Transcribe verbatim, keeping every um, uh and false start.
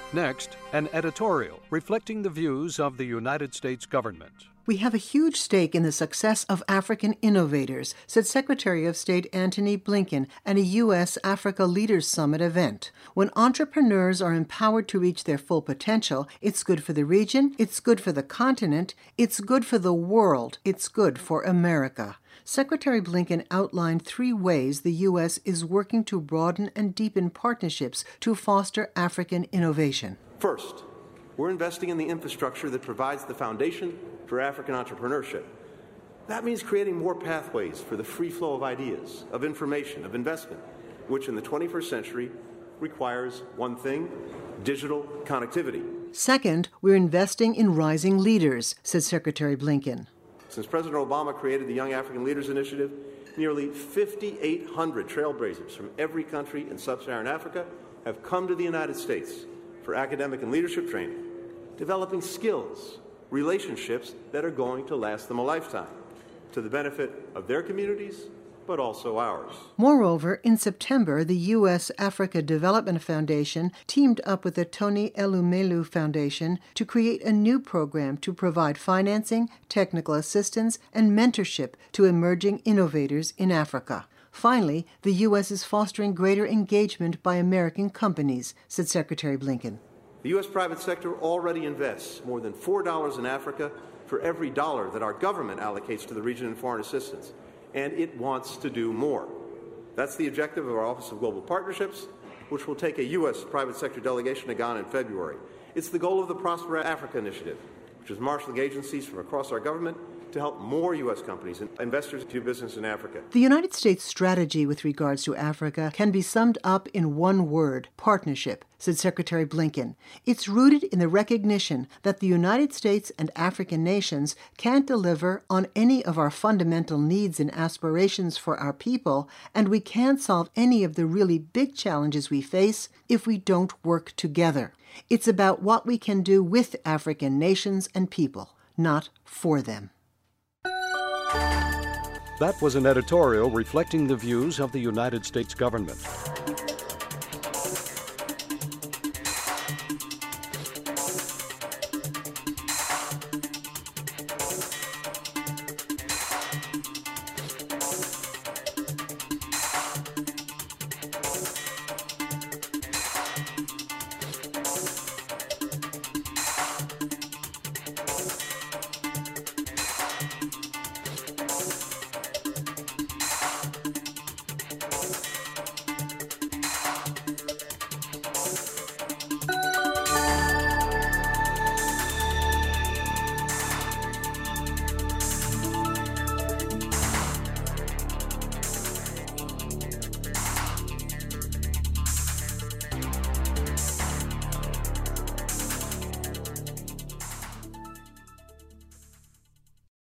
Next, an editorial reflecting the views of the United States government. We have a huge stake in the success of African innovators, said Secretary of State Antony Blinken at a U S Africa Leaders Summit event. When entrepreneurs are empowered to reach their full potential, it's good for the region, it's good for the continent, it's good for the world, it's good for America. Secretary Blinken outlined three ways the U S is working to broaden and deepen partnerships to foster African innovation. First, we're investing in the infrastructure that provides the foundation for African entrepreneurship. That means creating more pathways for the free flow of ideas, of information, of investment, which in the twenty-first century requires one thing: digital connectivity. Second, we're investing in rising leaders, said Secretary Blinken. Since President Obama created the Young African Leaders Initiative, nearly fifty-eight hundred trailblazers from every country in sub-Saharan Africa have come to the United States for academic and leadership training, developing skills, relationships that are going to last them a lifetime, to the benefit of their communities, but also ours. Moreover, in September, the U S Africa Development Foundation teamed up with the Tony Elumelu Foundation to create a new program to provide financing, technical assistance, and mentorship to emerging innovators in Africa. Finally, the U S is fostering greater engagement by American companies, said Secretary Blinken. The U S private sector already invests more than four dollars in Africa for every dollar that our government allocates to the region in foreign assistance, and it wants to do more. That's the objective of our Office of Global Partnerships, which will take a U S private sector delegation to Ghana in February. It's the goal of the Prosper Africa Initiative, which is marshaling agencies from across our government to help more U S companies and investors do business in Africa. The United States strategy with regards to Africa can be summed up in one word: partnership, said Secretary Blinken. It's rooted in the recognition that the United States and African nations can't deliver on any of our fundamental needs and aspirations for our people, and we can't solve any of the really big challenges we face if we don't work together. It's about what we can do with African nations and people, not for them. That was an editorial reflecting the views of the United States government.